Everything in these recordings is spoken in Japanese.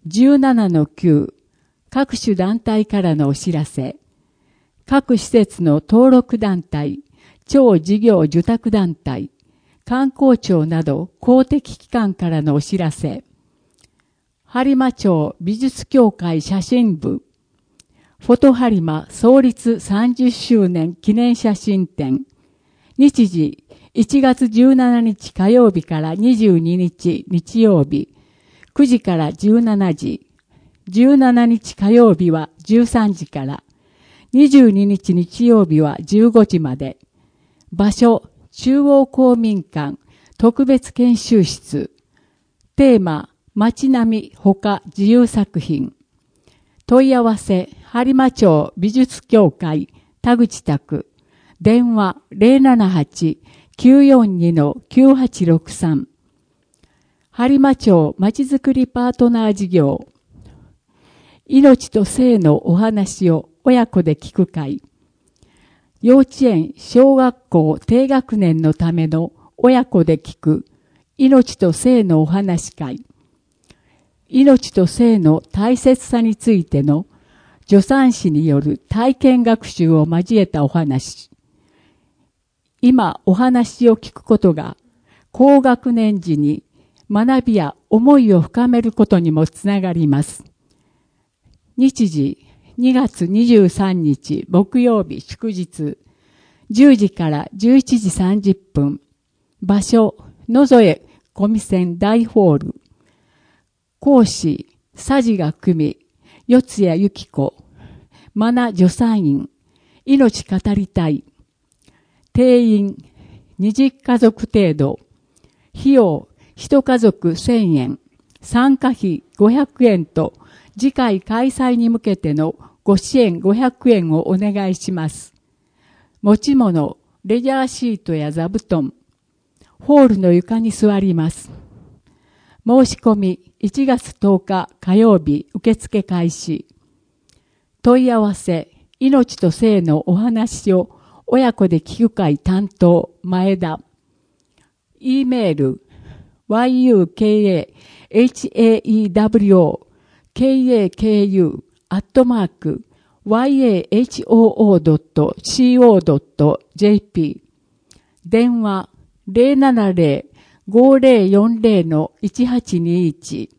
17-9 各種団体からのお知らせ。各施設の登録団体、超事業受託団体、観光庁など公的機関からのお知らせ。播磨町美術協会写真部。フォト播磨創立30周年記念写真展。日時1月17日火曜日から22日日曜日。9時から17時。17日火曜日は13時から。22日日曜日は15時まで。場所、中央公民館特別研修室。テーマ、街並みほか自由作品。問い合わせ、播磨町美術協会田口宅。電話 078-942-9863。播磨町まちづくりパートナー事業。命と生のお話を親子で聞く会。幼稚園、小学校低学年のための親子で聞く命と生のお話会。命と生の大切さについての助産師による体験学習を交えたお話。今お話を聞くことが高学年時に学びや思いを深めることにもつながります。日時2月23日木曜日祝日10時から11時30分。場所、野添小見線大ホール。講師、佐治が組、四谷由紀子。マナ助産院。命語りたい。定員、20家族程度。費用、1家族1000円。参加費500円と、次回開催に向けてのご支援500円をお願いします。持ち物、レジャーシートや座布団。ホールの床に座ります。申し込み1月10日火曜日受付開始。問い合わせ、命と生のお話を親子で聞く会担当、前田。E メール、yukawakeaku@yahoo.co.jp 電話070-5040-1821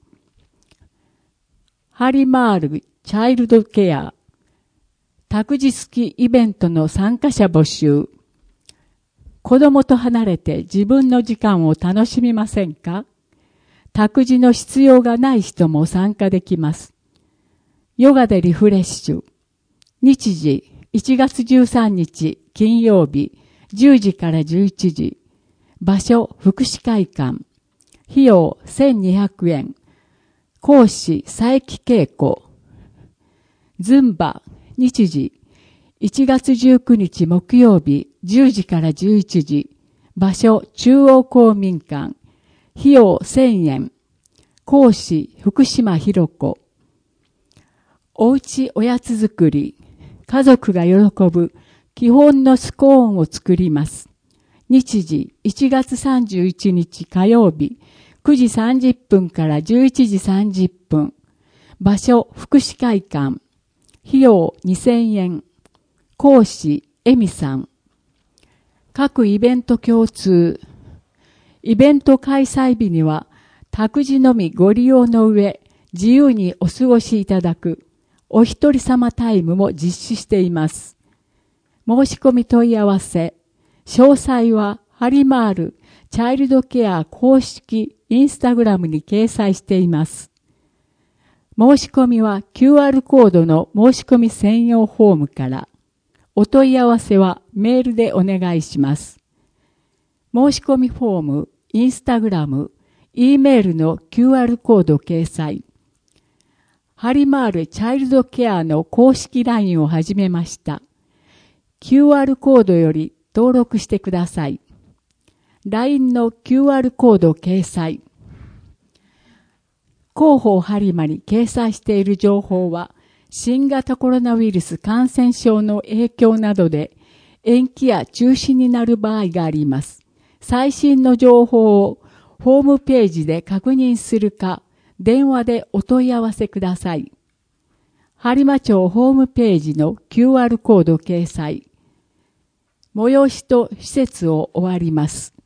ハリマールチャイルドケア託児付きイベントの参加者募集。子供と離れて自分の時間を楽しみませんか？託児の必要がない人も参加できます。ヨガでリフレッシュ。日時1月13日金曜日10時から11時。場所福祉会館。費用1200円。講師佐伯恵子。ズンバ。日時1月19日木曜日10時から11時。場所中央公民館。費用1000円。講師福島博子。おうちおやつ作り。家族が喜ぶ基本のスコーンを作ります。日時1月31日火曜日9時30分から11時30分。場所福祉会館。費用2000円。講師エミさん。各イベント共通。イベント開催日には託児のみご利用の上自由にお過ごしいただくお一人様タイムも実施しています。申し込み問い合わせ。詳細はハリマールチャイルドケア公式インスタグラムに掲載しています。申し込みは QR コードの申し込み専用フォームから。お問い合わせはメールでお願いします。申し込みフォーム、インスタグラム、E メールの QR コード掲載。ハリマールチャイルドケアの公式 LINE を始めました。QR コードより登録してください。LINE の QR コード掲載。広報播磨に掲載している情報は、新型コロナウイルス感染症の影響などで延期や中止になる場合があります。最新の情報をホームページで確認するか、 電話でお問い合わせください。播磨町ホームページの QR コード掲載。催しと施設を終わります。